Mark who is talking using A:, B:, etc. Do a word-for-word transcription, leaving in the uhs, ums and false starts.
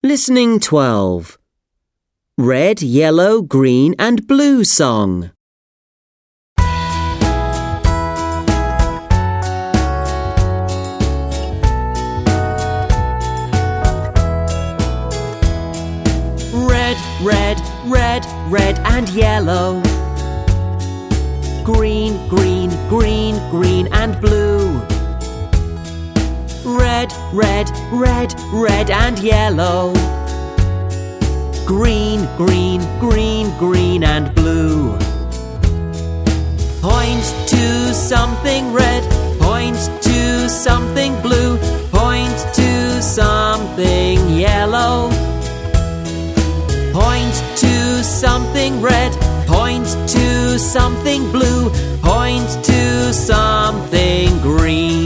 A: Listening twelve. Red, yellow, green and blue song. Red, red, red, red and yellow. Green, green, green, green and blue. Red, red, red, red and yellow. Green, green, green, green and blue. Point to something red, point to something blue, point to something yellow. Point to something red, point to something blue, point to something green.